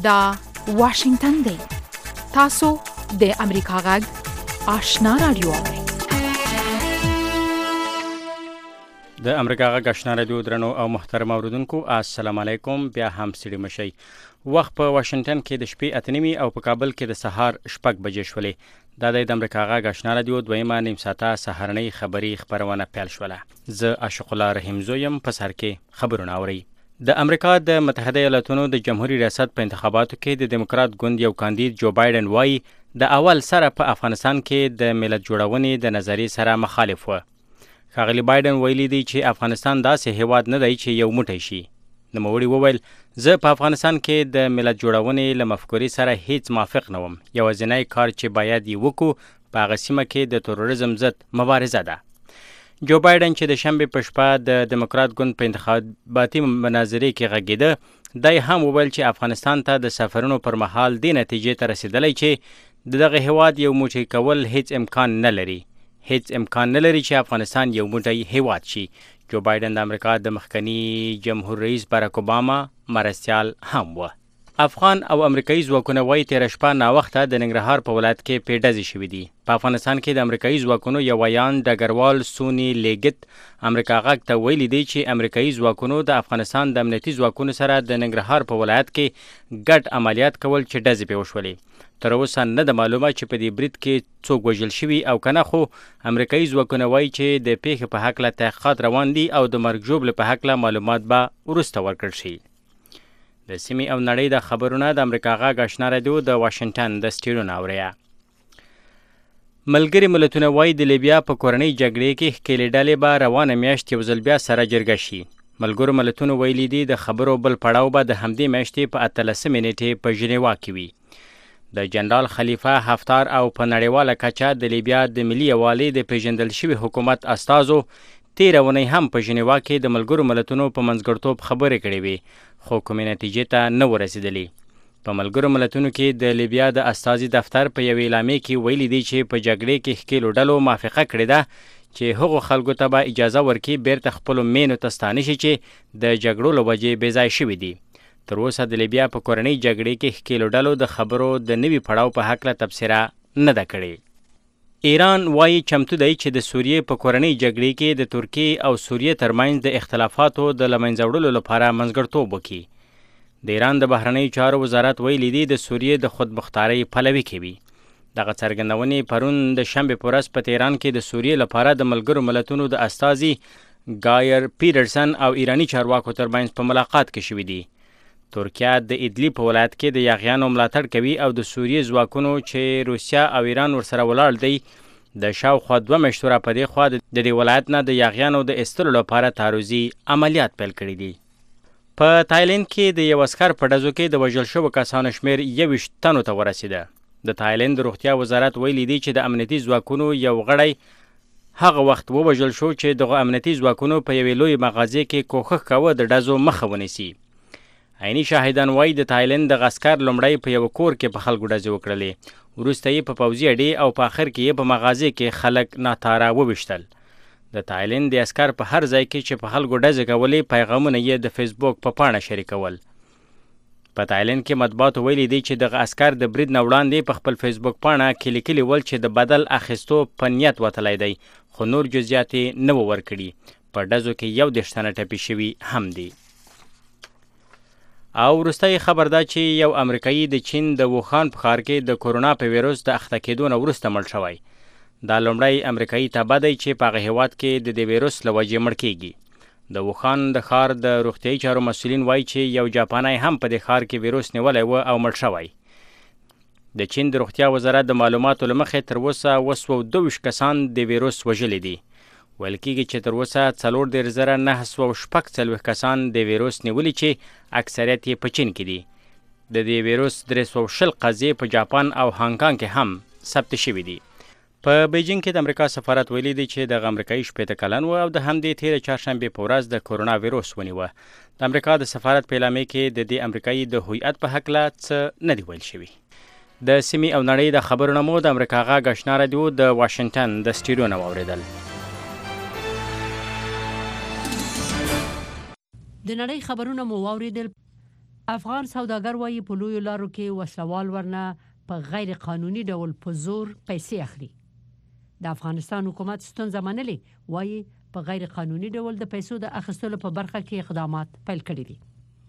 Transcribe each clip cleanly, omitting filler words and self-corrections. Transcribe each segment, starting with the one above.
دا واشنگتن دی. تاسو د امریکا غږ آشنا رادیو اورئ. د امریکا غږ آشنا رادیو درنو او محترم اوریدونکو السلام علیکم. بیا هم ستړي مشئ. وخت په واشنگټن کې د شپې 8:30 او په کابل کې د سهار 6 بجې شولې. دا د امریکا غږ آشنا رادیو دویمه نیم ساعته سهارنۍ خبری خبرونه پیل شوله. زه عاشق الله رحیم زویم په سر کې خبرونه اوري. د امریکا د متحده ایالاتونو د جمهوریت ریاست په انتخاباتو کې د دیموکرات ګوند یو کاندید جو بایدن وایي د اول سره په افغانستان کې د ملت جوړونې د نظریې سره مخالف و. ښاغلي بایدن ویلي دی چې افغانستان داسې هیواد نه دی چې یو موټی شي. نوموړي وویل زه په افغانستان کې د ملت جوړونې له مفکورې سره هیڅ موافق نه وم. یوازینی کار چې باید یې وکړو په هغه سیمه کې د تروریزم ضد مبارزه ده. جو بایدن چې د شنبې په شپه د دیموکرات ګوند په انتخاباتي مناظرې کې غږېده، دی هم وویل چې افغانستان ته د سفرونو پر مهال دې نتیجې ته رسېدلی چې دغه هیواد یو موټی کول هیڅ امکان نه لري. هیڅ امکان نه لري چې افغانستان یو موټی هیواد شي. جو بایدن د امریکا د مخکني جمهور رئیس باراک اوباما مرستیال هم و. افغان او امریکایي ځواکونه وایي تېره شپه ناوخته د ننګرهار په ولایت کې پیډزې شوي دي. په افغانستان کې د امریکایي ځواکونو یو ویان ډګروال سوني لیګت امریکا غږ ته ویلي دی چې امریکایي ځواکونو د افغانستان د امنیتي ځواکونو سره د ننګرهار په ولایت کې ګډ عملیات کول چې ډزې پرې وشولې. تر اوسه نه ده معلومه چې په دې برید کې څوک وژل شوي او که نه، خو امریکایي ځواکونه وایي چې د پیښې په هکله تحقیقات روان دي او د مرګ ژوبلې په هکله معلومات به وروسته ورکړل شي. د سیمې او نړۍ د خبرونه د امریکا غږ آشنا رادیو د واشنګټن د سټیډیو نه اورئ. ملګري ملتونه وایي د لیبیا په کورنۍ جګړې کې ښکېلې ډلې به روانه میاشت یو ځل بیا سره جرګه شي. ملګرو ملتونو ویلي دي د خبرو بل پړاو به د همدې میاشتې په 18 نیټې په ژنیوا کې وي. د جنرال خلیفه حفتار او په نړیواله کچه د لیبیا د ملي یووالي د پیژندل شوي حکومت استازو تېره اونۍ هم په ژنیوا کې د ملګرو ملتونو په منځګړتوب خبرې کړې وې، خو کومې نتیجې ته نه ورسېدلې. په ملګرو ملتونو کې د لیبیا د استازي دفتر په یوې اعلامیې کې ویلي دی چې په جګړې کې ښکېلو ډلو موافقه کړې ده چې هغو خلکو ته به اجازه ورکړي بیرته خپلو مینو ته ستانه شي چې د جګړو له وجې بېځای شوي دي. تر اوسه د لیبیا په کورنۍ جګړې کې ښکېلو ډلو د خبرو د نوي پړاو په هکله تبصره نه ده کړې. ایران وایي چمتو دی چې د سوریې په کورنۍ جګړې کې د ترکیې او سوریې ترمنځ د اختلافاتو د له منځه وړلو لپاره منځګړتوب وکړي. د ایران د بهرنیو چارو وزارت ویلي دی د سوریې د خودمختارۍ پلوي کوي. دغه څرګندونې پرون د شنبې په ورځ په تهران کې د سوریې لپاره د ملګرو ملتونو د استازي ګایر پیټرسن او ایراني چارواکو ترمنځ په ملاقات کې شوي دي. ترکیه د ادلیب په ولایت کې د یاغیانو ملاتړ کوي او د سوریې ځواکونو چې روسیه او ایران ورسره ولاړ دی د شاوخوا 2 میاشتو را په دې خوا د دې ولایت نه د یاغیانو د ایستلو لپاره تعرضي عملیات پیل کړي دي. په تایلند کې د یو عسکر په ډزو کې د وژل شوو کسانو شمېر 21 تنو ته ورسېده. د تایلند د روغتیا وزارت ویلي دی چې د امنیتي ځواکونو یو غړی هغه وخت ووژل شو چې دغه امنیتي ځواکونو په یوې لویې مغازې کې کوښښ کاوه د ډزو مخه ونیسي. عیني شاهدان وایي د تایلند د عسکر لومړی په یو کور کې په خلکو ډزې وکړلې، وروسته یې په پوځي اډې او په آخر کې یې په مغازې کې خلک ناتاره وویشتل. د تایلند د عسکر په هر ځای کې چې په خلکو ډزې کولې پیغامونه یې د فیسبوک په پاڼه شریکول. په تایلند کې مطبوعاتو ویلي دی چې دغه عسکر د برید نه وړاندې په خپل فیسبوک پاڼه کې لیکلي ول چې د بدل اخیستو په نیت وتلی دی، خو نور جزئیات یې نه و ورکړي. په ډزو کې 21 تنه ټپي شوي هم دي. او وروستی خبر ده چې یو امریکایي د چین د ووخان په ښار کې د کورونا په ویروس د اخته کېدو نه وروسته مړ شوی. دا لومړی امریکایي تبه دی چې په هغه هېواد کې د دې ویروس له وجې مړ کېږي. د ووخان د ښار د روغتیایي چارو مسؤلین وایي چې یو جاپانی هم په دې ښار کې ویروس نیولی و او مړ شوی. د چین د روغتیا وزارت د معلوماتو له مخې تر اوسه 22 کسان د ویروس وژلي دي. ویل کېږي چې تر اوسه 4,946 کسان د ویروس نیولي چې اکثریت یې په چین کې دي. د دې ویروس 320 قضیې په جاپان او هانګ کانګ کې هم ثبت شوي دي. په بیجینګ کې د امریکا سفارت ویلي دی چې دغه امریکایي 80 کلن و او د همدې تېره چهارشنبې په ورځ د کورونا ویروس ونیوه. د امریکا د سفارت په اعلامیې کې د دې امریکایي د هویت په هکله څه نه دي ویل شوي. د سیمې او نړۍ د خبرونه مو د امریکا غږ آشنا رادیو د واشنګټن د سټیډیو نه واورېدل. د نړۍ خبرونه مو واورېدل. افغان سوداګر وایي په لویو لارو کې وسلوال ورنه په غیر قانوني ډول په زور پیسې اخلي. د افغانستان حکومت ستونزه منلې وایي په غیر قانوني ډول د پیسو د اخیستلو په برخه کې اقدامات پیل کړي دي.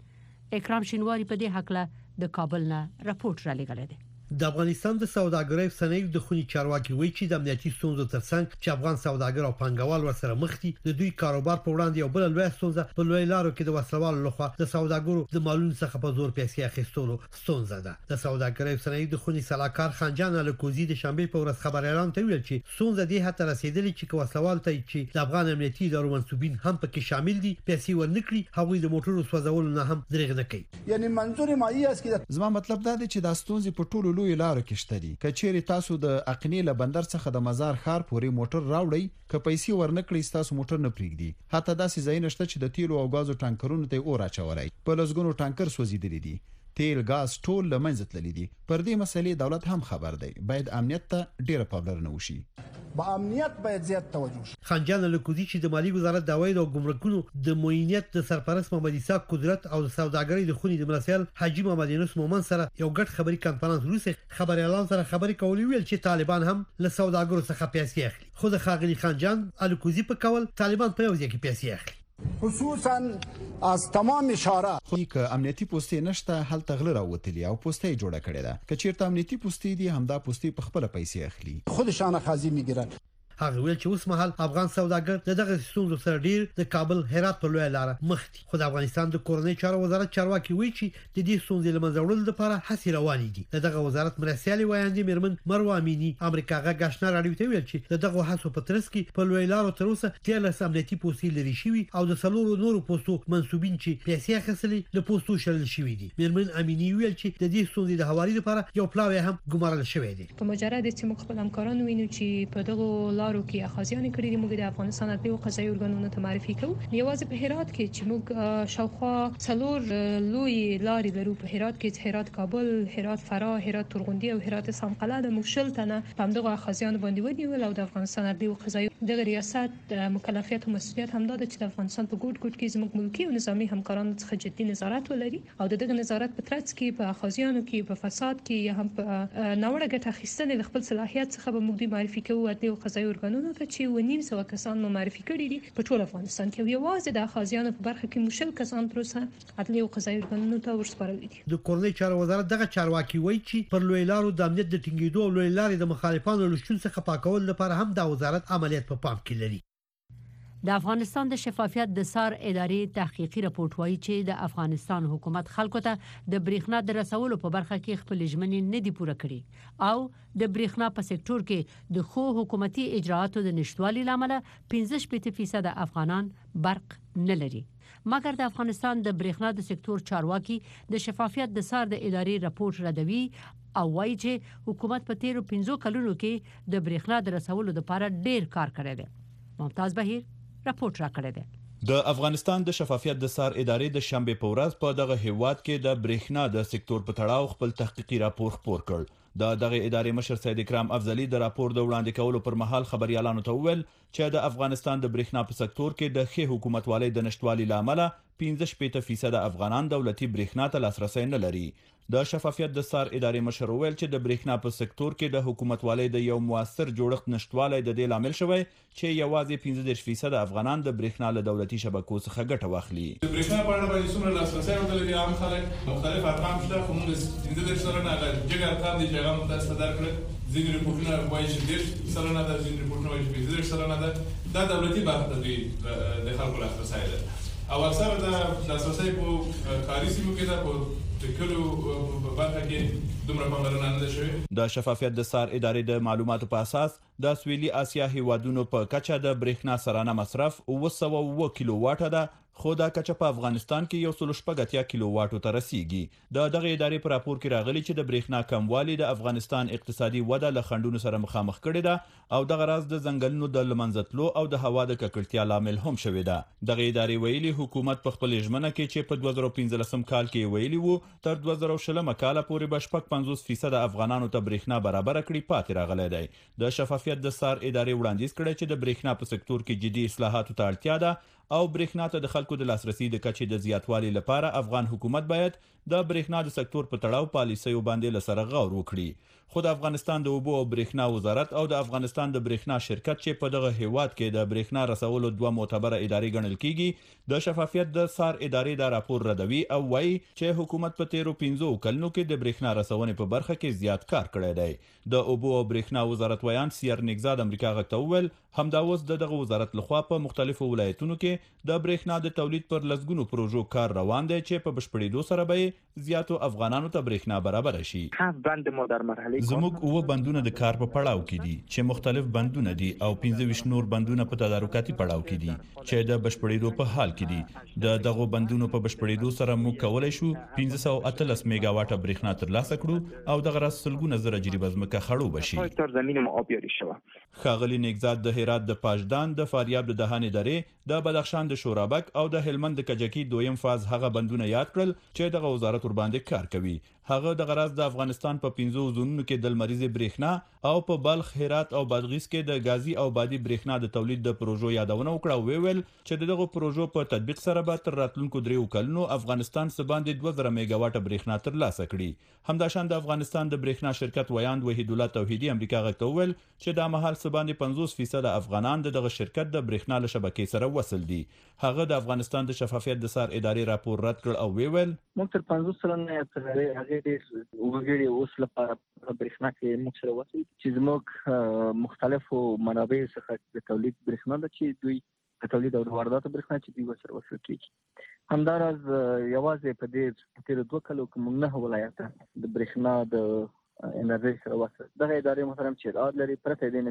اکرام شینواری په دې حق د کابل نه راپورټ را لېږلی دی. د افغانستان د سوداګرۍ صنایع د خونی چارواکي وایي چې د امنیتي ستونزو ترڅنګ چې افغان سوداګر او پانګوال ورسره مخ دي د دوی کاروبار په وړاندې یو بل لوی ستونزه په لوی لارو کې د وسلوالو لخوا د سوداګرو د مالونو څخه په زور پیسې اخیستلو ستونزه ده. د سوداګرۍ صنایع د خونی سلاکار خانجان الکوزي د شنبه په ورځ خبر اعلان ته ویل چې ستونزه دې هته رسیدلې چې وسلوال ته چې د افغان امنیتي ادارو منسوبین هم پکې شامل دي پیسې ورنکړي هغوی د موټرو سوځولو نه هم درېغ نه کوي. یعنی منظور مایي است کې زما مطلب دا دی چې دا ستونزې په ټولو لوی لارو کې کچېری تاسو د اقنی له بندر څخه د مزار خار پورې موټر راوړی ک پیسې ورنکړي تاسو موټر نه پریږدي. حتی داسې ځای نشته چې د تیلو او غازو ټانکرونو ته اور اچولای په لږونو ټانکر سوځیدلی دي. تیل غاز ټول لمنځه تللی دي. پر دې مسلې دولت هم خبر دی. باید امنیت ته ډیره پاملرنه وشي. با امنیت باید زیات توجه شي. خانجان الکوزي چې د مالی وزارت د عواید او ګمرکونو د معینیت د سرپرست محمد اسحاق قدرت او د سوداګرۍ د خونی د مرسل حاجی محمد یونس مومن سره یو ګډ خبري کانفرنس وروسته خبر اعلان سره خبري کولې ویل چې طالبان هم له سوداګرو څخه پیسې اخلي. خو د خاغلی خانجان الکوزي په کول طالبان په یو ځای کې پیسې اخلي. خصوصا از تمام اشاره خو که امنیتي پوسټې نشته هل تغله راوتلی او پوسټې جوړه کړې ده. که چیرته امنیتي پوسټې دي همدا پوسټې په خپل پیسې اخلي. خودشان خازی میگیرن. هغه ویل چې اوس مهال افغان سوداګر دغه ستونزو سره ډیر د کابل هرات په لوی لار مخ دي. خو د افغانستان د کورنۍ چارو وزارت چارواکي وایي چې د دې ستونزې لمنځه وړلو لپاره هڅې روانې دي. دغه وزارت مرسیالي وایاندې میرمن مروه امینی امریکا غږ آشنا راډیو ته ویل چې دغه هڅو په ترڅ کې په لوی لارو تر اوسه 13 امنیتي پوسټې لري شوی او د څلورو نورو پوسټو منسوبین چې پیسې اخیستلې له پوسټو شړل شوی دي. میرمن امینی ویل چې د دې ستونزې د هواري لپاره یو پلاوی هم ګمارل شوی دی. په مجرد چې موږ خپل همکاران وینو چې په دغه لارو کې اخاذیان کړي دي موږ د افغانستان د قضایي ارګانونو ته معرفي کوو. یوازې په هرات کې چې موږ شاوخوا څلور لوی لارې لرو په هرات کې هرات کابل، هرات فراه، هرات تورغوندي او هرات سامقله د مشل تنه په دغه اخاذیان باندې ونیول او د افغانستان د قضایي د ریاست مکلفیت او مسؤلیت هم ده چې د افغانستان په ګډ کې زموږ ملکی او نظامی همکارانو څخه جدي نظارت ولري او دغه نظارت په ترڅ کې په اخاذیانو کې په فساد کې یا هم په ناوړه ګټه اخیستنې د خپل صلاحیت څخه به موږ معرفي کوو د قضایي ارګانونو ته چې 900 کسان مو معرفي کړي دي په ټول افغانستان کې. یوازې د اخاذیانو په برخه کې مشل کسان تر اوسه عدلي او قضایي ارګانونو ته ورسپارل دي. د کورنۍ چارو وزارت دغه چارواکي وایي چې پر لوی لارو د امنیت د ټینګېدو او لوی لارې د مخالفانو لشتون څخه پاکول لپاره هم د وزارت عملیات په پام کې لري. د افغانستان د شفافیت د سار ادارې تحقیقي راپورټ وایي چې د افغانستان حکومت خلکو ته د بریښنا د رسولو په برخه کې خپل ژمنې نه دي پوره کړې او د بریښنا په سکتور کې د خو حکومتي اجراءاتو د نشټوالي لامل 15% افغانان برق نه لري. مګر د افغانستان د بریښنا د سکتور چارواکي د شفافیت د سار د ادارې راپورټ ردوي او وایي چې حکومت په 15 کلونو کې د بریښنا د رسولو لپاره ډیر کار کړی دی. ممتاز بهیر راپورټ راکړی دی. د افغانستان د شفافیت د سار ادارې د شنبه په ورځ په دغه هیواد کې د بریښنا د سکتور په تړاو خپل تحقیقي راپور خپور کړ. دغه ادارې مشر سید اکرام افضلی د راپور د وړاندې کولو پر مهال خبريالانو ته وویل چې د افغانستان د بریښنا په سکتور کې د ښه حکومتوالۍ د نشټوالي لامل 15% افغانان دولتي بریښنا ته لاسرسي نه لري. د شفافیت د سار ادارې مشر وویل چې د بریښنا په سکتور کې د حکومتوالۍ د یو موثر جوړښت نشټوالی د دې لامل شوی چې یوازې 15% افغانان د بریښنا له دولتي شبکو څخه ګټه واخلي. د بریښنا په اړه باندې څومره لاسرسي ورته عام خلک مختلف ارقام شته خو موږ 15% نه جګ ارقام دي چې هغه متاسف درکړل. ځینې ریپورټونه وایي چې 10% ده، ځینې ریپورټونه وایي چې 15% ده. دا دولتي برخه دوی د خلکو لاسرسي ده او اکثره د لاسرسي په کاري سیمو کې ده په کلو په برخه کې دومره پاملرنه نه شوې. د شفافیت د سار ادارې د معلوماتو په اساس د سویلي اسیا هیوادونو په کچه د بریښنا سرانه مصرف 900 کیلو واټه ده خو دا کچه په افغانستان کې 180 کیلو واټو ته رسیدي. دغه ادارې په راپور کې راغلي چې د بریښنا کموالی د افغانستان اقتصادي وده له خنډونو سره مخامخ کړي ده او دغه راز د ځنګلونو د لمنځتلو او د هوا د ککړتیا لامل هم شوی ده. دغه ادارې ویلي حکومت په خپل ژمنه کې چې په 2015 کال کې ویلي وو تر 2020 کال پورې به 50% افغانانو ته بریښنا برابر کړي پاتې راغلی دی. د شفافیت د سار ادارې وړاندیز کړی چې د بریښنا په سکتور کې جدي اصلاحاتو ته اړتیا ده او برېښنا ته د خلکو د لاسرسي د کچې د زیاتوالي لپاره افغان حکومت باید د برېښنا د سکتور په تړاو پالیسیو باندې لسره غور وکړي. خو د افغانستان د اوبو او برېښنا وزارت او د افغانستان د برېښنا شرکت چې په دغه هیواد کې د برېښنا رسولو دوه معتبره ادارې ګڼل کیږي د شفافیت د سار ادارې دا راپور ردوي او وایي چې حکومت په تیرو 15 کلونو کې د برېښنا رسونې په برخه کې زیات کار کړی دی. د اوبو او برېښنا وزارت ویان سیر نگزاد امریکا غږ ته وویل همدا اوس دغه وزارت لخوا په مختلفو ولایتونو کې د برېښنا د تولید پر لسګونو پروژو کار روان دی چې په بشپړېدو سره به زیاتو افغانانو ته برېښنا برابر شي. زموږ اوه بندونه د کار په پړاو کې دي چې مختلف بندونه دي او 15 نور بندونه په تدارکاتي پړاو کې دي چې د بشپړېدو په حال کې دي. د دغه بندونو په بشپړېدو سره موږ کولای شو 1513 میگا واټه برېښنا ترلاسه کړو او دغه راز سلګونه زره جریبه ځمکه خړوبه شي. ښاغلي نگزاد د هرات د پاجدان د فاریاب د دهانې درې د بدخشان د شورابک او د هلمند د کجکی دویم فاز هغه بندونه یاد کړل چې دغه وزارت ور باندې کار کوي. هغه د غراز د افغانستان په 15 زونونو کې د لمریزې برېښنا او په بلخ، هرات او بادغیس کې د غازی او بادي برېښنا د تولید د پروژو یادونه وکړه او ویل چې دغه پروژو په تطبیق سره به تر راتلونکو 3 کلونو افغانستان سباندې 2000 میگا واټه برېښنا ترلاسه کړي. همداشان د افغانستان د برېښنا شرکت ویاند وحید الله توحیدی امریکا غږ ته وویل چې د مهال سباندې 50% افغانان دغه شرکت د برېښنا له شبکې سره وصل دي. هغه د افغانستان د شفافیت د سار ادارې راپور رد کړ او ویل موږ تر 50% تر هغه ډیر وګړي اوس لپاره برېښنا کې موږ سره وصل چې زموږ مختلفو منابعو څخه د تولید برېښنا د چې دوی د تولید او وارداتو برېښنا چې دوی سره وصل کیږي. همداراز یوازې په دې تیر 2 کلو کې موږ نه ولایت د برېښنا د انرژي سره وصل دغه ادارې محترم چې اړ لري پرته دینه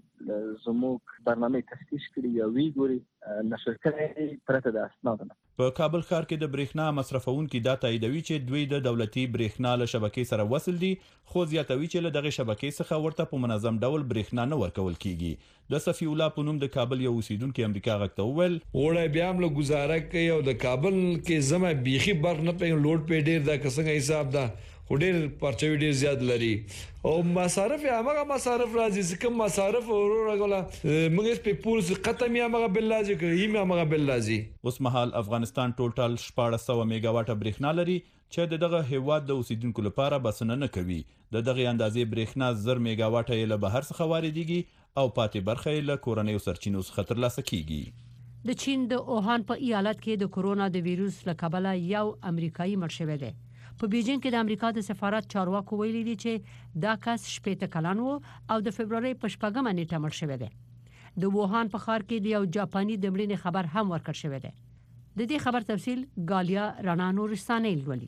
چې زموږ برنامه تفتیش کړي او وی ګوري نشر کړي پرته د اسناد نه. په کابل ښار کې د برېښنا مصرفونکو د تاییدوي چې دوی د دولتي برېښنا له شبکې سره وصل دي خو زیاتوي چې له دغه شبکې څخه ورته په منظم ډول برېښنا نه ورکول کیږي. د صفی الله په نوم د کابل یو اوسیدونکو امریکا غږ ته وویل وړه بیا هم له گزاره کوي او د کابل کې زما بيخي برق نه پېږ لوډ په ډیر د کسنګ حساب ده وډیر پرچوي ډیر زیات لري او مصارف هغه مصارف راځي چې کوم مصارف ورغله موږ په پولیس ختم یا هغه بل لازم کوي هغه بل لازم. اوس مهال افغانستان ټوټل 1400 میگا واټه برېښنا لري چې دغه هیواد د اوسیدونکو لپاره بسنه نه کوي. دغه اندازې برېښنا 1000 میگا واټه له بهر څخه واردېږي او پاتې برخه له کورنیو سرچینو څخه ترلاسه کیږي. د چین د اوهان په ایالت کې د کورونا د ویروس له کبله یو امریکایي مړ شوی دی. په بیجینګ کې د امریکا د سفارت چارواکو ویلي دي چې دا کس 18 کلن و او د فبرवरी په 8 نیټه مړ شوی دی. د ووهان په ښار کې د یو جاپاني د مړینې خبر هم ورکړ شوی دی. د دې خبر تفصیل غالیا رانا نورستاني لولي.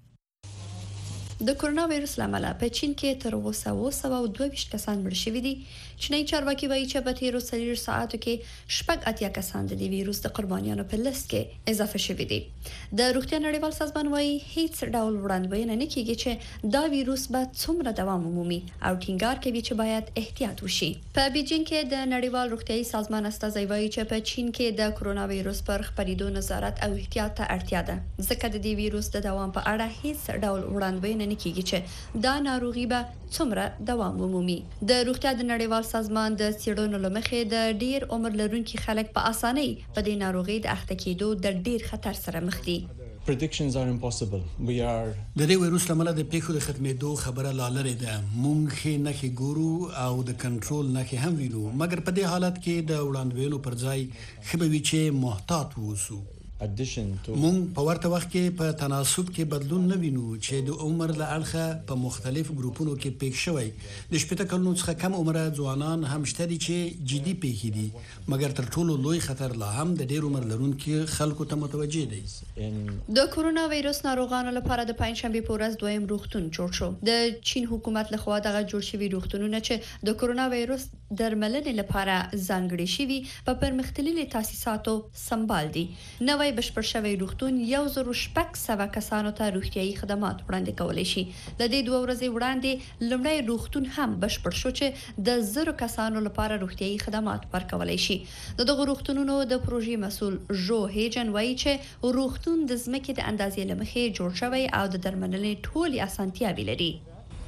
د کورونا وایروس لامل په چین کې تر 222 کسان مړ شوي دي. چینایي چارواکي وایي چې په تیرو 4 ساعتو کې 80 کسان د وایروس د قربانیانو په لیست کې اضافه شوي دي. د روغتیا نړیوال سازمان وایي هیڅ ډول وړاندوینه نه کیږي چې دا وایروس به څومره دوام ومومي او ټینګار کوي چې باید احتیاط وشي. په بیجینګ کې د نړیوال روغتیايي سازمان استازی وایي چې په چین کې د کورونا وایروس پر خپرېدو نظارت او احتیاط ته اړتیا ده ځکه د دې وایروس د دوام په اړه هیڅ ډول وړاندوینه نه کیږي چې دا ناروغي به څومره دوام ومومي. د روغتیا د نړیوال سازمان د څېړنو لمخې د ډیر عمر لرونکي خلک په اسانۍ په دې ناروغي د اخته کېدو د ډیر خطر سره مخ دي. Predictions are impossible. We are د دې وایروس لامل د پیښو د ختمېدو خبره لا لري ده. مونږ نه ګورو او د کنټرول نه هم وینو مګر په دې حالت کې د وړاندوینو پر ځای خبري چې محتاط ووسو. مونږ په ورته وخت کې په تناسب کې بدلون نه وینو چې د عمر له اړخه په مختلف ګروپونو کې پېښ شوی. د 18 کلونو څخه کم عمره ځوانان هم شته دي چې جدي پیښې دي مګر تر ټولو لوی خطر لا هم د ډېر عمر لرونکو خلکو ته متوجه دی. د کورونا وایروس ناروغانو لپاره د پنځشنبه په ورځ دویم روغتون جوړ شو. د چین حکومت لخوا دغه جوړ شوی روغتونونه چې د کورونا وایروس درملنې لپاره ځانګړي شوي په پرمختللي تاسیساتو سمبال دي. نوې بشپړ شوی روغتون 1600 کسانو ته روغتيایي خدمات وړاندې کولای شي. د دې 2 ورځې وړاندې لومړی روغتون هم بشپړ شو چې د 1000 کسانو لپاره روغتيایي خدمات ورکولای شي. دغه روغتونونو د پروژې مسول جو هیجن وایي چې روغتون د ځمکې د اندازې لمخې جوړ شوی او د درملنې ټولې اسانتیاوې لري.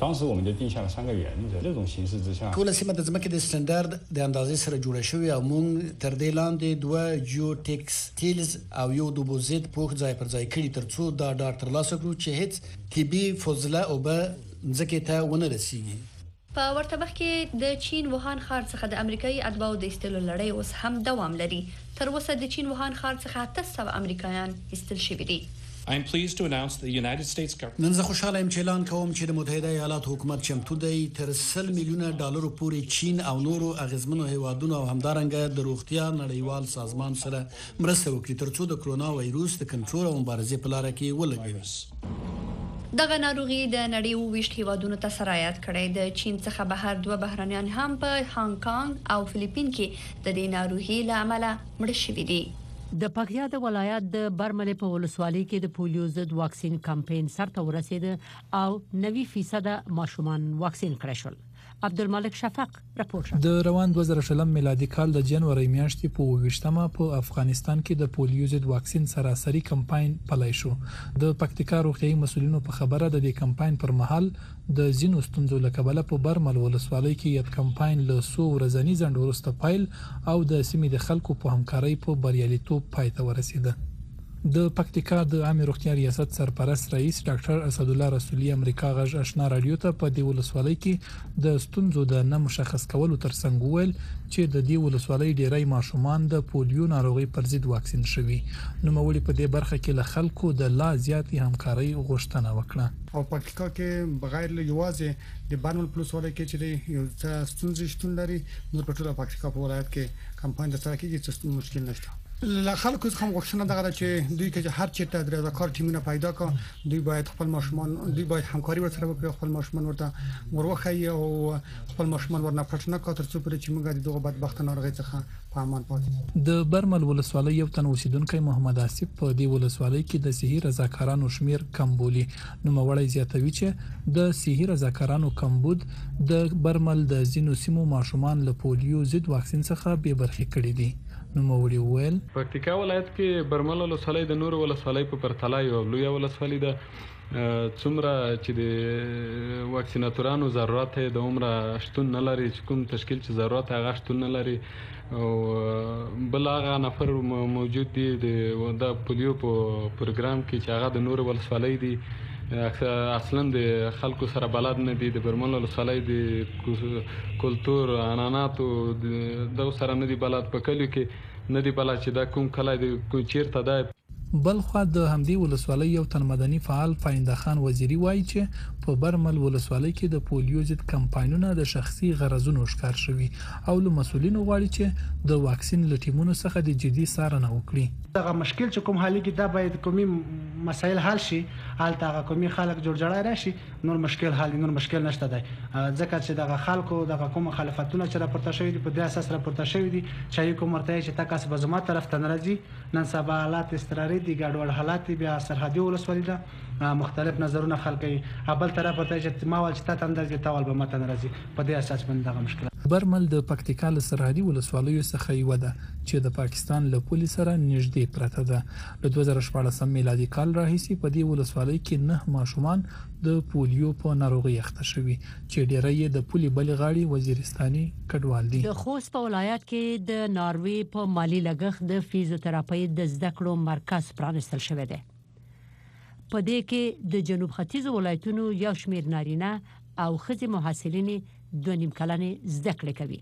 当时我们就定下了3个原则，这种形式之下， ټول سیمه د ځمکې د سټنډرډ د اندازې سره جوړه شوې او موږ تر دې لاندې 2 جیو ټیکسټیلز او یو د بوزید پوښ ځای پر ځای کړي ترڅو دا ډاټ ترلاسه کړو چې هیڅ طبي فضله او به ځکه ته ونه رسیږي. په ورته وخت کې د چین ووهان ښار څخه د امریکایي اتباعو د ایستلو لړۍ اوس هم دوام لري. تر اوسه د چین ووهان ښار څخه 800 امریکایان ایستل شوي دي. I am pleased to announce the United States government. نن زه خوشاله یم چې اعلان کوم چې د متحده ایالاتو حکومت چمتو دی تر $100 میلیونه پورې چین او نورو اغیزمنو هیوادونو او همدارنګه د روغتیا نړیوال سازمان سره مرسته وکړي ترڅو د کرونا وایروس د کنټرول او مبارزې په لار کې ولګوي. دغه ناروغي د نړۍ 28 هیوادونو ته سرایت کړی. د چین څخه بهر 2 بهرانيان هم په هانګ کانګ او فلیپین کې د دې ناروغي له امله مړ شوي دي. د پکتیا د ولایت د برملې په ولسوالۍ کې د پولیو ضد واکسین کمپاین سرته ورسید او 90% ماشومان واکسین کړي شول. عبدالملک شفق راپور شو. د روان 2020 میلادي کال د جنوري میاشتې په 28مه په افغانستان کې د پولیو ضد واکسین سراسري کمپاین پلی شو. د پکتیکا روغتيایي مسولینو په خبره د دې کمپاین پر مهال د زینو ستونزو لکبله په برمل ولسوالۍ کې یو کمپاین له 100 ورځنی ځنډ وروسته پیل او د سیمې د خلکو په همکارۍ په بریالیتوب پای ته ورسیده. د پکتیکا د عامه روغتیا ریاست سرپرست رئیس ډاکټر اسد الله رسولي امریکا غږ آشنا رادیو ته په دې ولسوالۍ کې د ستونزو د نه مشخص کولو ترڅنګ ویل چې د دې ولسوالۍ ډیری ماشومان د پولیو ناروغي پر ضد واکسین شوي. نو مولي په دې برخه کې له خلکو د لا زیاتې همکارۍ غوښتنه وکړه. او پکتیکا کې بغیر له یوازې د برمل پلوس ولای کې چې یو څه ستونزې شتون لري نو په ټوله پکتیکا په ولایت کې کمپاین د سره کې څه مشکل نشته. له خلکو څخه غوښتنه دغه چې دوی کې هر چیرته د رضاکار ټیمونه پیدا کړي دوی باید خپل ماشومان دوی باید همکاري ورسره وکړي خپل ماشومان ورته وروخی او خپل ماشومان ورنه پټ نه کړي ترڅو چې موږ د دغه بدبخت ناروغي څخه په امان پاتې. د برمل ولسوالۍ یو تن اوسیدونکو محمد آصف په دې ولسوالۍ کې د صحي رضاکارانو شمیر کم بولی. نو مولای زیاتوي چې د صحي رضاکارانو کمبود د برمل د زینو سیمو ماشومان له پولیو ضد واکسین څخه بې برخې کړي دي. نو مولي ویل پکتیکا ولایت کې برمل ولسوالۍ د نور ولسوالۍ په پرتله یو لوی ولسوالۍ ده. څومره چې د واکسیناتورانو ضرورت د عمره شتون نه لري چې کوم تشکیل چې ضرورت هغه شتون نه لري او بل هغه نفر موجود دي د پولیو په پروګرام کې چې هغه د نور ولسوالۍ دي اصلا د خلکو سره بلد نه دي. د برمل ولسوالۍ د کلتور عنعناتو د سره نه دي بلد په کلیو کې نه دي بلد چې دا کوم کله د چیرته ده. بل خو د همدې ولسوالۍ یو تن مدني فعال فاینده خان وزیری وایي چې په برمل ولسوالۍ کې د پولیو ضد کمپاینونه د شخصي غرضونو ښکار شوي او له مسولینو غواړي چې د واکسین له ټیمونو څخه د جدي څارنه وکړي. دغه مشکل چې کوم حالي کې دا باید کومي مسایل حل شي حالت هغه کومي خلک جوړجړای راشي نور مشکل حل نور مشکل نشته دی ځکه چې دغه خلکو دغه کوم مخالفتونه چې راپورته شوی دي په دې اساس راپورته شوی دي چې کوم مرتای چې تاسو به زما طرف ته ناراضي نن سبا حالات استقراري دي ګډوډ حالات بیا سرحدي ولسوالۍ ده مختلف نظرونه خلکي ابل طرف ته چې ما ول چې تاسو اندازې تاول به ماته ناراضي په دې اساس باندې دغه مشکل. برمل د پکتیکا له سرحدي ولسوالیو څخه یو ده چې د پاکستان له پولیس سره نږدې پراته ده. له 2014 میلادي کال راهیسې په دې ولسوالۍ کې 9 ماشومان د پولیو په ناروغي اخته شوي چې ډېری یې د پولي بل غاړي وزیرستاني کډوال دي. د خوست په ولایت کې د ناروې په مالی لګښت د فزیوتراپي د زده کړو مرکز پرانستل شوی دی. په دې کې د جنوب ختیځ ولایتونو یو شمېر نارینه او ښځې محصلین 2.5 کلنې زده کړې کوي.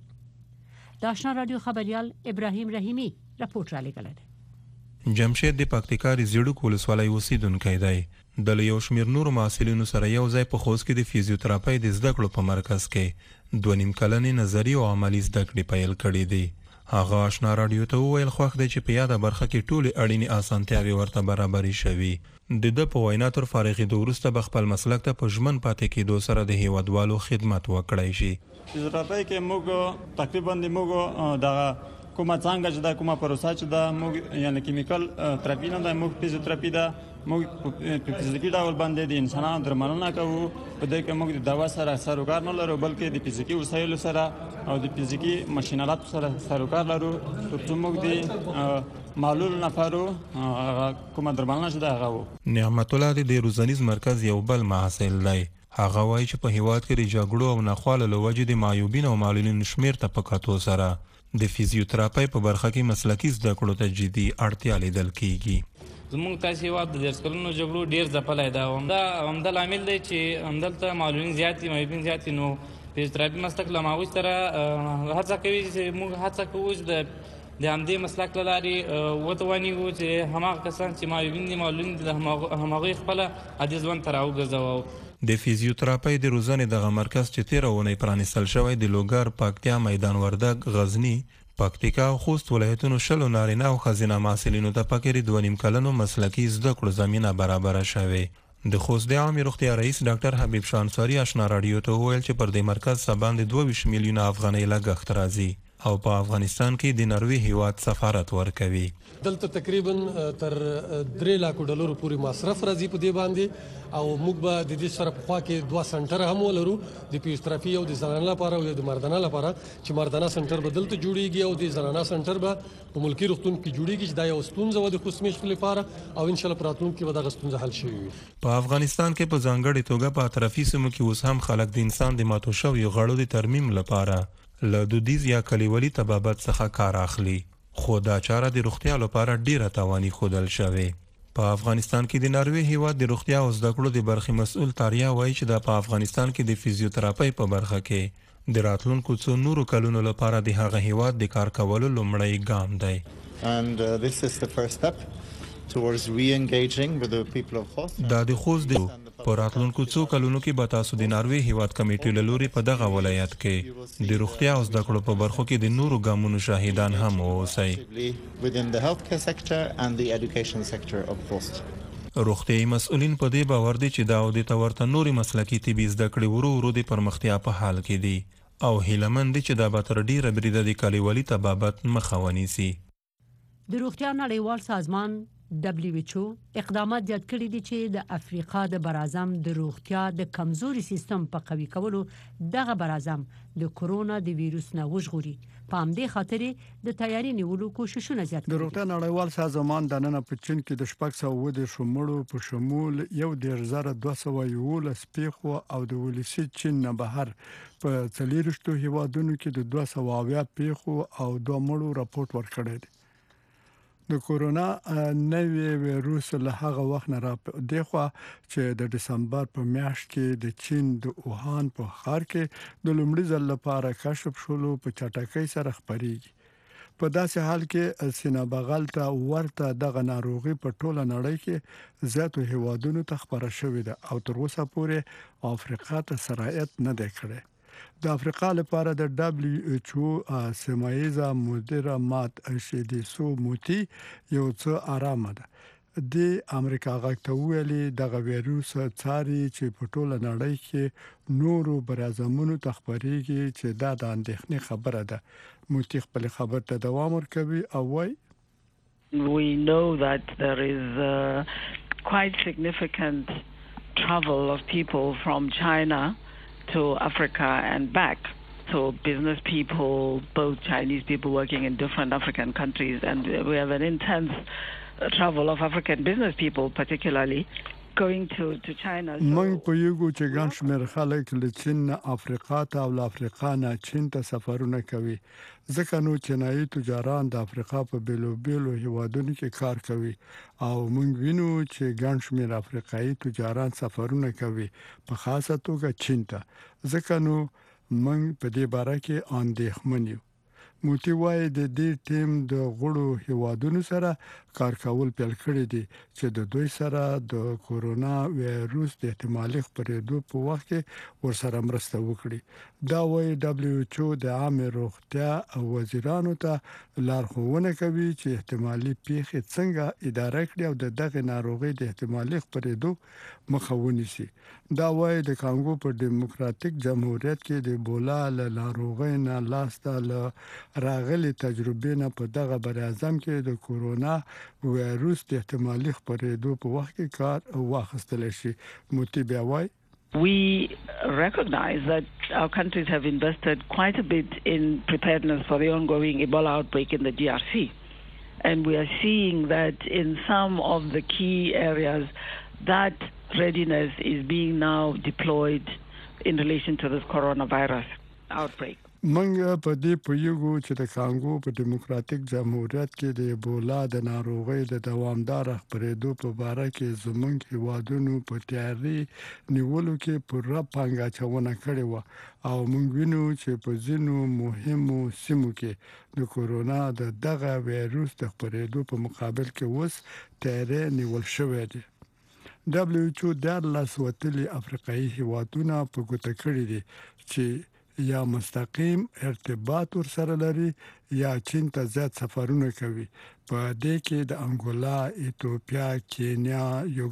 د آشنا رادیو خبريال ابراهیم رحیمی راپورټ را لګل دی. جمشید د پکتیکا ریزړو ولسوالۍ اوسیدونکی دی. د یو شمېر نور محصلینو سره یو ځای په خوست کې د فزیوتراپي د زده کړو په مرکز کې 2.5 کلنې نظری او عملی زده کړې پیل کړې دي. هغه آشنا رادیو ته وویل خوښ دی چې په یاده برخه کې ټولې اړینې اسانتیاوې ورته برابرې شوي. د په وینا تر فارغېدو وروسته به خپل مسلک ته په ژمن پاتې کېدو سره د هیوادوالو خدمت وکړای شي. فزیوتراپي کې موږ تقریبا دغه کومه څنګه چې دا کومه پروسه چې دا موږ یعنی کیمیکل تراپي نه ده موږ فزیوتراپي ده موږ په فزیکي ډول باندې د انسانانو درملنه کوو. په دې کې موږ د دوا سره سروکار نه لرو بلکې د فزیکي وسایلو سره او د فزیکي ماشینالاتو سره سروکار لرو ترڅو موږ د معلول نفرو کومه درملنه چې دا هغه. نعمت الله د روزنیز مرکز یو بل محصل دی. هغه وایي چې په هیواد کې د جګړو او ناخواله له وجې د معیوبین او معلولینو شمیر ته په کتو سره د فزیوتراپي په برخه کې مسلکي زده کړو ته جدي اړتیا لیدل کیږي. زموږ تاسو هیواد د 10 کلونو جګړو ډیر ځپلای دا همدا عامل دی چې همدلته معلولین زیات دي معیوبین زیات دي. نو فزیوتراپي مسلک له ماوس سره هڅه کوي چې موږ هڅه کوو چې د همدې مسلک له لارې وتوانیږو چې هماغه کسان چې معیوبین دي معلولین دي هماغوی خپله عادي ژوند ته راوګرځوو. د فزیوتراپي د روزنې دغه مرکز چې تیره اونۍ پرانیستل شوی د لوګر، پکتیا، میدان وردګ، غزني، پکتیکا او خوست ولایتونو 20 نارینه او ښځینه محصلینو ته پکې 2.5 کلنو مسلکي زده کړو زمینه برابره شوې. د خوست د عامې روغتیا رئیس ډاکټر حبیب شاه انصاري آشنا رادیو ته وویل چې پر دې مرکز څخه باندې 22 میلیونه افغانۍ لګښت راځي او په افغانستان کې د نروې هیواد سفارت ورکوي. دلته تقریبا تر 3 لک ډالر پورې مصرف راځي په دې باندې او موږ به د دې سره په خوا کې 2 سنټر هم ولرو د فزیوتراپي او د زنانه لپاره او د مردانه لپاره چې مردانه سنټر به دلته جوړیږي او د زنانه سنټر به په ملکی روغتون کې جوړیږي چې دا یو ستونزه و د خوشمشت لپاره او ان شاء الله پراتون کې به دا ستونزه حل شي. په افغانستان کې په ځانګړي توګه په اطرافي سیمو کې اوس هم خلک د انسان د ماتو شویو غړو د ترمیم لپاره له دودیز یا کلیوالي طبابت څخه کار اخلي، خو دا چاره د روغتیا لپاره ډیره تاواني ښودل شوې. په افغانستان کې د نروې هیواد د روغتیا او زده کړو د برخې مسؤل تاریا وایي چې دا په افغانستان کې د فزیوتراپي په برخه کې د راتلونکو څو نورو کلونو لپاره د هغه هیواد د کار کولو لومړی ګام دی. And this is the first step towards re-engaging with the people of Khost. دا د خوست د په راتلونکو څو کلونو کې به تاسو د نروې هیواد کمیټې له لوري په دغه ولایت کې د روغتیا او زده کړو په برخو کې د نورو ګامونو شاهدان هم اوسئ. Within the healthcare sector and the education sector of Khost. روغتیايي مسؤلین په دې باور دي چې دا او د تورته نوري مسلکي طبي زده کړې ورو ورو د پرمختیا په حال کې دي او هیلمن دي چې دا به تر ډیره بریده د کلیوالي طبابت مخه ونیسي. د روغتیا نړیوال سازمان WHO اقدامات زیات کړي دي چې د افریقا د برازم د روغتیا د کمزوري سیستم په قوي کولو دغه برازم د کورونا د ویروس نه وژغوري. په همدې خاطر د تیاری نیولو کوششونه زیات کړي. د روغتیا نړیوال سازمان د نن په چین کې د 610 شموړو په شمول 1211 پیښو او د ولسی چین نه بهر په 40 هیوادونو کې د 200 پیښو او 2 مړو راپورټ ورکړی دی. د کورونا نوې ویروس له هغه وخت نه را دغه چې د دسمبر په میاشت کې د چین د اوهان په ښار کې د لومړي ځل لپاره کشف شولو په چټکۍ سره خپريږي. په داسې حال کې سینا بغل ته ورته دغه ناروغي په ټوله نړۍ کې زیاتو هیوادونو ته خبره شوې ده او تر اوسه پورې افریقا ته سرایت نه دی کړی. د افریقا لپاره د WHO سیمایزه مدیره مات شیدیسو موتی یو څه آرامه ده. د امریکا غاکته ویلي د ویروس څاري چې په ټوله نړۍ کې نورو برازمونو تخبريږي چې دا د اندېښنې خبره ده. موتی خپل خبر ته دوام ورکوي او وايي We know that there is quite significant travel of people from China to Africa and back. So business people, both Chinese people working in different African countries, and we have an intense travel of African business people particularly going to China. موږ په یو چې ګڼ شمېر خلک له چین نه افریقا ته او له افریقا نه چین ته سفرونه کوي. ځکه نو چینایي تجاران د افریقا په بیلو هیوادونو کې کار کوي او موږ وینو چې ګڼ شمېر افریقایي تجاران سفرونه کوي په خاصه توګه چین ته. ځکه نو موږ په دې باره کې اندېښمن یو. موتی وایي د دې ټیم د غړو هیوادونو سره کار کول پیل کړی دي چې د دوی سره د کورونا وایروس د احتمالي خپرېدو په وخت کې ورسره مرسته وکړي. دا وایي WHO د عامه روغتیا وزیرانو ته لارښوونه کوي چې احتمالي پیښې څنګه اداره کړي او دغه ناروغي د احتمالي خپرېدو مخه ونیسي. دا وایي د کانګو په ډیموکراتیک جمهوریت کې د بولا ناروغي نه لاسته راغلي تجربې نه په دغه برازم کې د کورونا وایروس د احتمالي خپرېدو په وخت کې کار واخیستل شي. موتی بیا وایي We recognize that our countries have invested quite a bit in preparedness for the ongoing Ebola outbreak in the DRC. And we are seeing that in some of the key areas, that readiness is being now deployed in relation to this coronavirus outbreak. منګه په دې پویګو چې د کانګو په دیموکراتیک جمهوریت کې د ایبولا د ناروغۍ د دوامدار خپرېدو په اړه کې زمونږ هیوادونو په تیاری نیولو کې پوره پنګاچونه کړې و او موږ وینو چې په ځینو مهمو سیمو کې د کورونا د دغه وایروس د خپرېدو په مقابل کې اوس تیاری نیول شوی دی. WHO د لاسوتلي افریقایي هیوادونو په ګوته کړی دي چې یا مستقیم ارتباط ورسره لري یا چین ته زیات سفرونه کوي. په دې کې د انګولا، ایتوپیا، کینیا،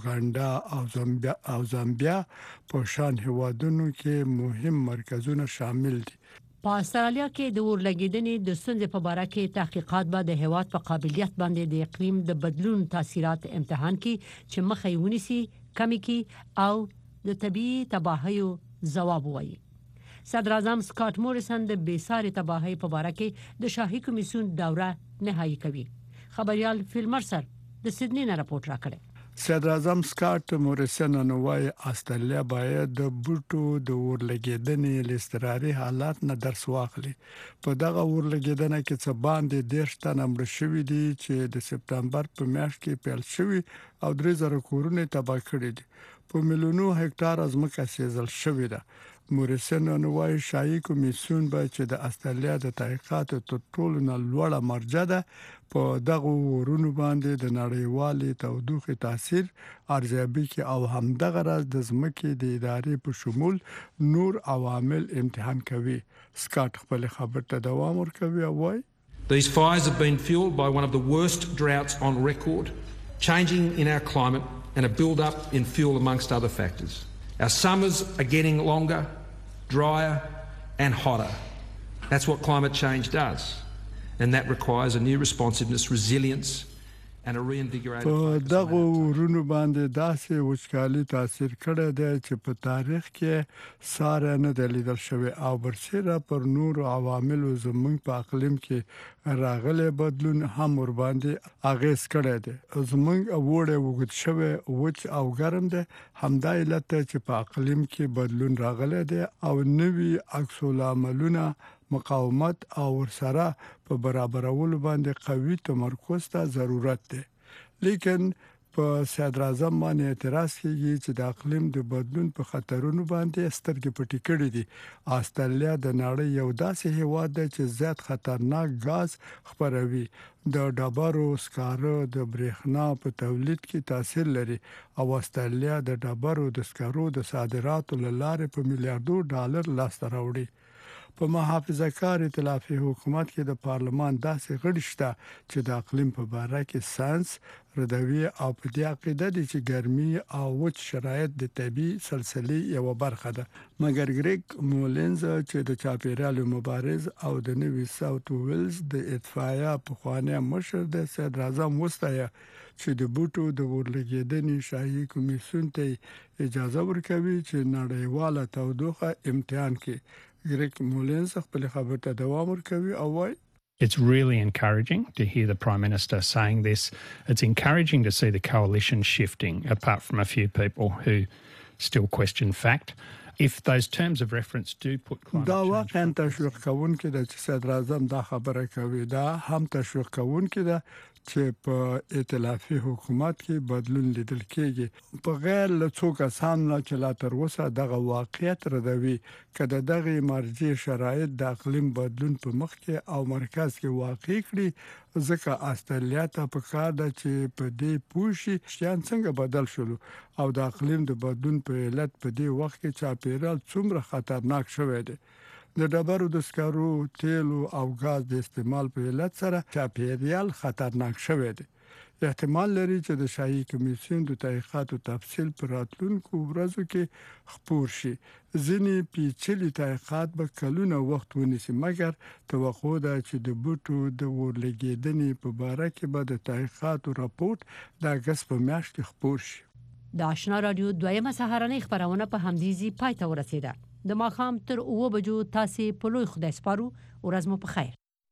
یوګاندا او زامبیا په شان هیوادونو کې مهم مرکزونه شامل دي. په استرالیا کې د اورلګیدنې د ستونزې په اړه کې تحقیقات به د هیواد په قابلیت باندې د اقلیم د بدلون تاثیرات امتحان کړي چې مخه یې ونیسي، کمی کړي او د طبيعي تباهیو ځواب ووایي. صدر اعظم سکاٹ موریسن د بیساري تباهي په اړه کې د شاهي کمیسیون دوره نهایی کوي. خبريال فیلمرسر د سیدنی نه راپورټ راکړي. صدر اعظم سکاٹ موریسن نوای استرالیا باید د بوټو د اورلګیدنې لاستراري حالات نه درس واخلي. په دغه اورلګیدنه کې څه باندې 10 تنه مړ شوي دي چې د سپتمبر په میاشت کې پیل شوی او 3000 کورونه تباہ کړي دي. په میلیونو هکتار ځمکه سیزل شوې ده. موریسن نوای شاهي کمیسیون به چې د استرالیا د تحقیقاتو تر ټولو نه لوړه مرجع ده په دغه ورونو باندې د نړیوالې تودوخې تاثیر ارزیابي کې او همدغه راز د ځمکې د ادارې په شمول نور عوامل امتحان کوي. سکاٹ خپل خبر ته دوام ورکوي او وايي These fires have been fueled by one of the worst droughts on record, changing in our climate and a build-up in fuel amongst other factors. Our summers are getting longer, drier and hotter. That's what climate change does, and that requires a new responsiveness, resilience and a reinvigorated په دغه ورونو باندې داسې وچکالي تاثیر کړی دی چې په تاریخ کې ساره نه د لیدل شوی او برسره پر نور عواملو زموږ په اقلیم کې راغلي بدلون هم ور باندې اغیز کړی دی. زموږ وړه وګت شوی وچ او ګرم دی، همدا علت چې په اقلیم کې بدلون راغلی دی او نوي عکس العملونه مقاومت او ورسره په برابرولو باندې قوي تمرکز ته ضرورت دی. لیکن په صدر اعظم باندې اعتراض کوي چې د اقلیم د بدلون په خطرونو باندې سترګې پټې کړې دي. استرالیا د نړۍ یو داسې هیواد دی چې زیات خطرناک غاز خپروي. د ډبرو سکاره د برېښنا په تولید کې تاثیر لري او استرالیا د ډبرو د سکارو د صادراتو لاره په میلیارډو ډالر لاسته راوړي. په محافظه کار ائتلافي حکومت کې د پارلمان داسې غړي شته چې د اقلیم په اړه کې ساينس ردوي او په دې عقیده دي چې ګرمي او وچ شرایط د طبي سلسله یو برخه ده. مګر ګریګ مولنز چې د چاپیریال مبارز او د نوي ساوث ویلز د اطفائیه په خوانه مشر د صدر اعظم وستایه چې د بوټو د اورلګیدنې شاهي کمیسیون ته اجازه ورکوي چې نړیواله تودوخه امتحان کړي. ګریګ مولنز خپل خبر ته دوام ورکوي او وايي It's really encouraging to hear the Prime Minister saying this. It's encouraging to see the coalition shifting, apart from a few people who still question fact. If those terms of reference do put climate دا change... واقعا تشویق کوونکی ده چې صدر اعظم دا خبره کوي. دا هم تشویق کوونکی ده چې په ائتلافي حکومت کې بدلون لیدل کېږي. په غیر له څو کسانو چې لا تر اوسه دغه واقعیت ردوي کله دغه مرجع شرایط د اقلیم بدلون په مخ کې او مرکز کې واقع کړي ځکه استرالیا ته په کار ده چې په دې پوښي شیان څنګه بدل شول او د اقلیم د بدلون په علت په دې وخت کې چاپیریال څومره خطرناک شوی دی. د ډبرو د سکارو، تیلو او غاز د استعمال په علت سره چاپیریال خطرناک شوی دی. احتمال لري چې د شاهي کمیسیون د تحقیقاتو تفصیل پر راتلونکو ورځو کې خپور شي. ځینې پیچلي تحقیقات به کلونه وخت ونیسي، مګر توقع ده چې د بوټو د اورلګیدنې په اړه کې به د تحقیقاتو راپورټ د اگست په میاشت کې خپور شي. د آشنا رادیو دویمه سهارنۍ خبرونه په همدې پای ته ورسیده. د ماښام تر 9 بجو تاسو په لوی خدای سپارو. ورځ مو په خیر.